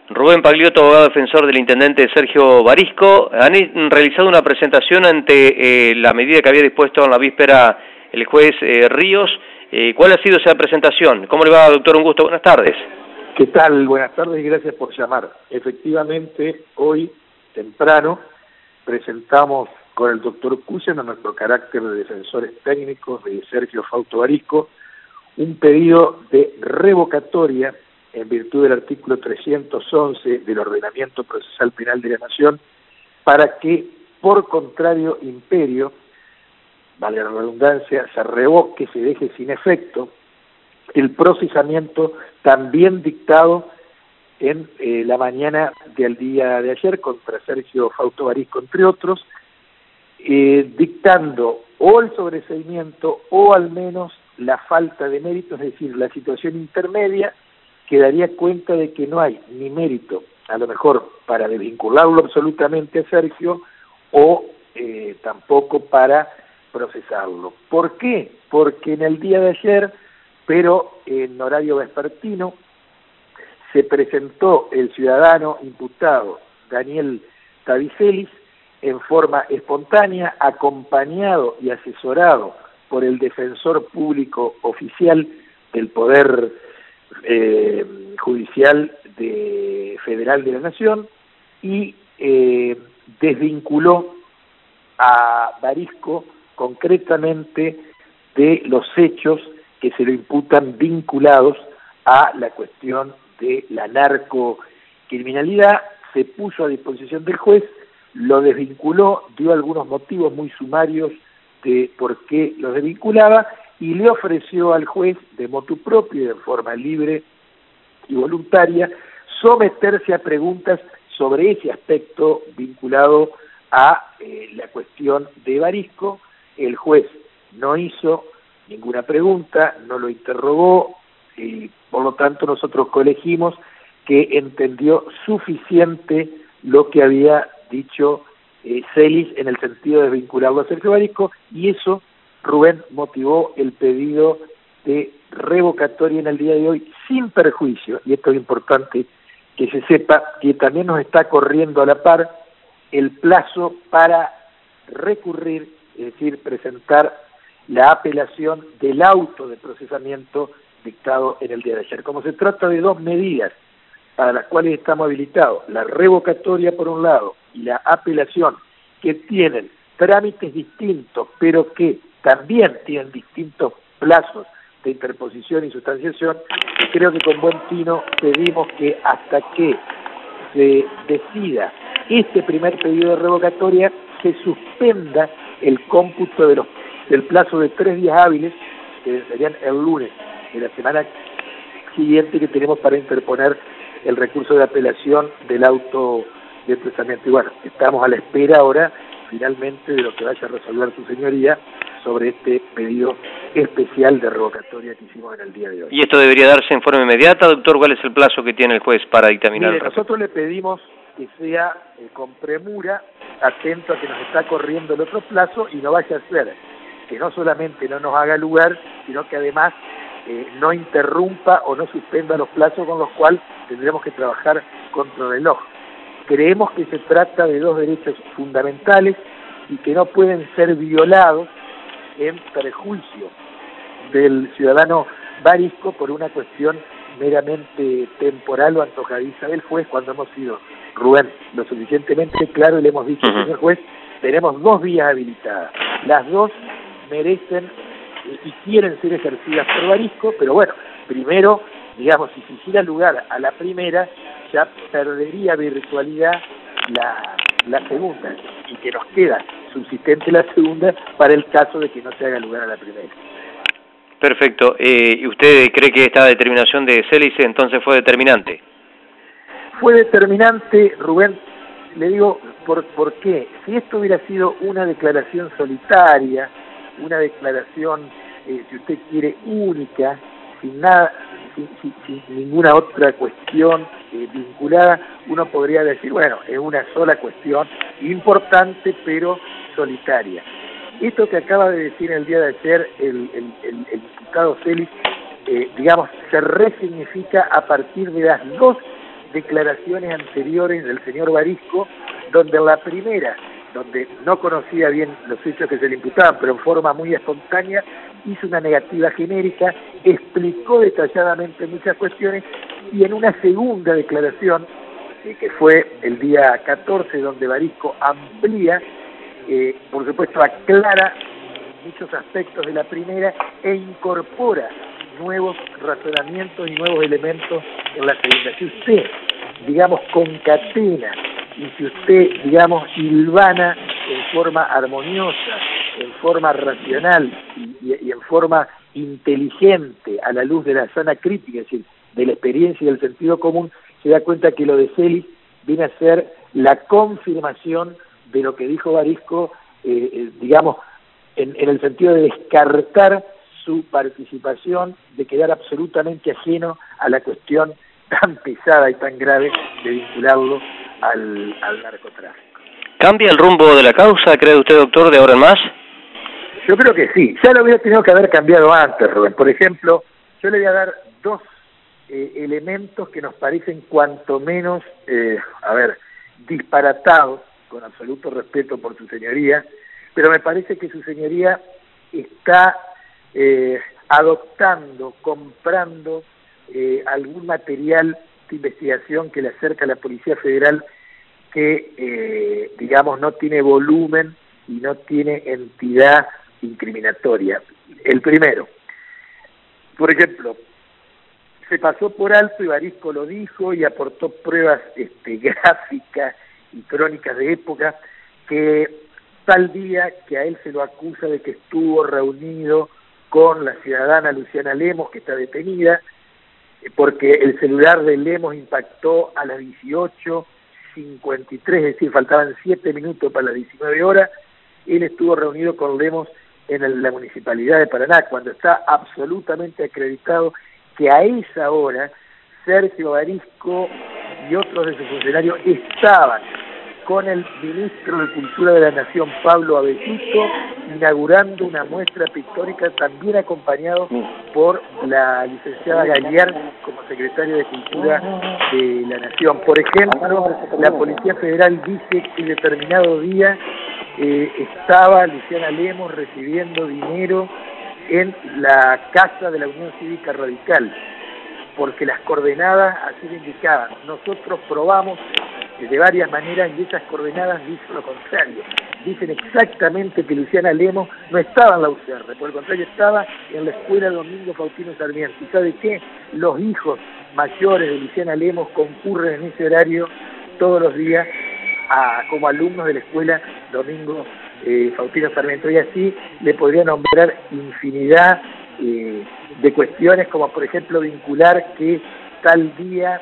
Rubén Pagliotto, abogado defensor del intendente Sergio Barisco. Han realizado una presentación ante la medida que había dispuesto en la víspera el juez Ríos. ¿Cuál ha sido esa presentación? ¿Cómo le va, doctor? Un gusto. Buenas tardes. ¿Qué tal? Buenas tardes y gracias por llamar. Efectivamente, hoy, temprano, presentamos con el doctor Cusen, a nuestro carácter de defensores técnicos de Sergio Fausto Barisco, un pedido de revocatoria en virtud del artículo 311 del Ordenamiento Procesal Penal de la Nación, para que, por contrario imperio, valga la redundancia, se revoque, se deje sin efecto el procesamiento también dictado en la mañana del día de ayer contra Sergio Fausto Barisco, entre otros, dictando o el sobreseimiento o al menos la falta de mérito, es decir, la situación intermedia, que daría cuenta de que no hay ni mérito, a lo mejor para desvincularlo absolutamente a Sergio, o tampoco para procesarlo. ¿Por qué? Porque en el día de ayer, pero en horario vespertino, se presentó el ciudadano imputado Daniel Tavicelis en forma espontánea, acompañado y asesorado por el defensor público oficial del Poder Judicial Federal de la Nación, y desvinculó a Barisco concretamente de los hechos que se le imputan vinculados a la cuestión de la narcocriminalidad. Se puso a disposición del juez, lo desvinculó, dio algunos motivos muy sumarios de por qué los desvinculaba, y le ofreció al juez, de motu propio y de forma libre y voluntaria, someterse a preguntas sobre ese aspecto vinculado a la cuestión de Barisco. El juez no hizo ninguna pregunta, no lo interrogó, y por lo tanto nosotros colegimos que entendió suficiente lo que había dicho Celis en el sentido de vincularlo a Sergio Barisco, y eso, Rubén, motivó el pedido de revocatoria en el día de hoy, sin perjuicio, y esto es importante que se sepa, que también nos está corriendo a la par el plazo para recurrir, es decir, presentar la apelación del auto de procesamiento dictado en el día de ayer. Como se trata de dos medidas para las cuales estamos habilitados, la revocatoria por un lado y la apelación, que tienen trámites distintos, pero que también tienen distintos plazos de interposición y sustanciación, creo que con buen tino pedimos que hasta que se decida este primer pedido de revocatoria, se suspenda el cómputo del plazo de 3 días hábiles, que serían el lunes de la semana siguiente, que tenemos para interponer el recurso de apelación del auto de procesamiento. Y bueno, estamos a la espera ahora, finalmente, de lo que vaya a resolver su señoría sobre este pedido especial de revocatoria que hicimos en el día de hoy. ¿Y esto debería darse en forma inmediata, doctor? ¿Cuál es el plazo que tiene el juez para dictaminar? Mire, nosotros le pedimos que sea con premura, atento a que nos está corriendo el otro plazo, y no vaya a ser que no solamente no nos haga lugar, sino que además no interrumpa o no suspenda los plazos, con los cuales tendremos que trabajar contra el reloj. Creemos que se trata de dos derechos fundamentales y que no pueden ser violados en perjuicio del ciudadano Barisco por una cuestión meramente temporal o antojadiza del juez, cuando hemos sido, Rubén, lo suficientemente claro y le hemos dicho, señor juez, tenemos 2 vías habilitadas. Las dos merecen y quieren ser ejercidas por Barisco, pero bueno, primero, digamos, si se hiciera lugar a la primera, ya perdería virtualidad la segunda, y que nos queda subsistente la segunda para el caso de que no se haga lugar a la primera. Perfecto. ¿Y usted cree que esta determinación de Celis entonces fue determinante? Fue determinante, Rubén, le digo, ¿por qué? Si esto hubiera sido una declaración solitaria, una declaración, si usted quiere, única, sin nada, sin ninguna otra cuestión vinculada, uno podría decir, bueno, es una sola cuestión importante pero solitaria. Esto que acaba de decir el día de ayer el diputado Celis, digamos, se resignifica a partir de las dos declaraciones anteriores del señor Barisco, donde en la primera, donde no conocía bien los hechos que se le imputaban, pero en forma muy espontánea, hizo una negativa genérica, explicó detalladamente muchas cuestiones, y en una segunda declaración, que fue el día 14, donde Barisco amplía, por supuesto aclara muchos aspectos de la primera e incorpora nuevos razonamientos y nuevos elementos en la segunda. Si usted, digamos, concatena y si usted, digamos, hilvana en forma armoniosa, en forma racional y en forma inteligente a la luz de la sana crítica, es decir, de la experiencia y del sentido común, se da cuenta que lo de Celis viene a ser la confirmación de lo que dijo Barisco, digamos, en el sentido de descartar su participación, de quedar absolutamente ajeno a la cuestión tan pesada y tan grave de vincularlo al narcotráfico. ¿Cambia el rumbo de la causa, cree usted, doctor, de ahora en más? Yo creo que sí, ya lo hubiera tenido que haber cambiado antes, Rubén. Por ejemplo, yo le voy a dar dos elementos que nos parecen cuanto menos, disparatados, con absoluto respeto por su señoría, pero me parece que su señoría está adoptando, comprando algún material de investigación que le acerca a la Policía Federal que, digamos, no tiene volumen y no tiene entidad incriminatoria. El primero, por ejemplo, se pasó por alto, y Barisco lo dijo y aportó pruebas gráficas y crónicas de época, que tal día que a él se lo acusa de que estuvo reunido con la ciudadana Luciana Lemos, que está detenida, porque el celular de Lemos impactó a las 18:53, es decir, faltaban 7 minutos para las 19 horas, él estuvo reunido con Lemos en la Municipalidad de Paraná, cuando está absolutamente acreditado que a esa hora Sergio Barisco y otros de sus funcionarios estaban con el ministro de Cultura de la Nación, Pablo Abetuto, inaugurando una muestra pictórica, también acompañado por la licenciada Galliard como secretaria de Cultura de la Nación. Por ejemplo, la Policía Federal dice que en determinado día estaba Luciana Lemos recibiendo dinero en la casa de la Unión Cívica Radical, porque las coordenadas así lo indicaban. Nosotros probamos de varias maneras y esas coordenadas dicen lo contrario. Dicen exactamente que Luciana Lemos no estaba en la UCR, por el contrario estaba en la escuela Domingo Faustino Sarmiento. ¿Y sabe qué? Los hijos mayores de Luciana Lemos concurren en ese horario todos los días como alumnos de la escuela Domingo Faustino Sarmiento, y así le podría nombrar infinidad de cuestiones, como por ejemplo vincular que tal día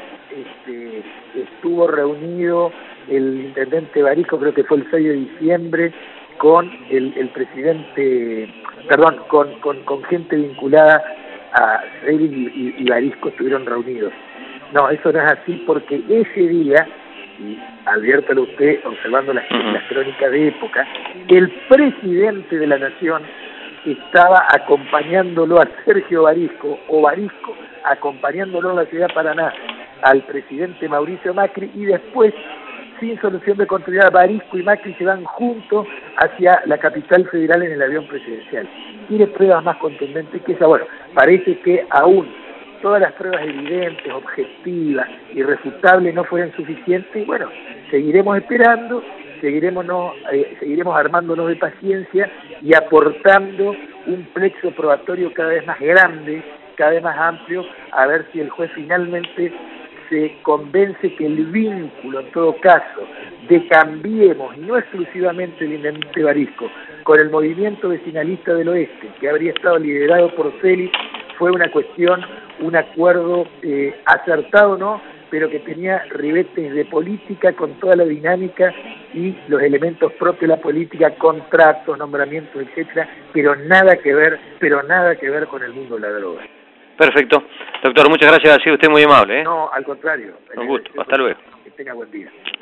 estuvo reunido el intendente Barisco, creo que fue el 6 de diciembre, con el presidente, perdón, con gente vinculada a Celis y Barisco estuvieron reunidos. No, eso no es así, porque ese día, y adviértalo usted observando las crónicas de época, el presidente de la Nación estaba acompañándolo a Sergio Barisco, o Barisco acompañándolo en la ciudad de Paraná al presidente Mauricio Macri, y después, sin solución de continuidad, Barisco y Macri se van juntos hacia la capital federal en el avión presidencial. ¿Tiene pruebas más contundentes que esa? Bueno, parece que aún todas las pruebas evidentes, objetivas, irrefutables no fueron suficientes. Bueno, seguiremos esperando, seguiremos armándonos de paciencia y aportando un plexo probatorio cada vez más grande, cada vez más amplio, a ver si el juez finalmente se convence que el vínculo, en todo caso, de Cambiemos, y no exclusivamente el intendente Barisco, con el movimiento vecinalista del oeste, que habría estado liderado por Celis, fue una cuestión, un acuerdo acertado, ¿no?, pero que tenía ribetes de política con toda la dinámica y los elementos propios de la política, contratos, nombramientos, etcétera, pero nada que ver con el mundo de la droga. Perfecto. Doctor, muchas gracias, ha sido usted muy amable. No, al contrario. Un gusto, hasta luego. Que tenga buen día.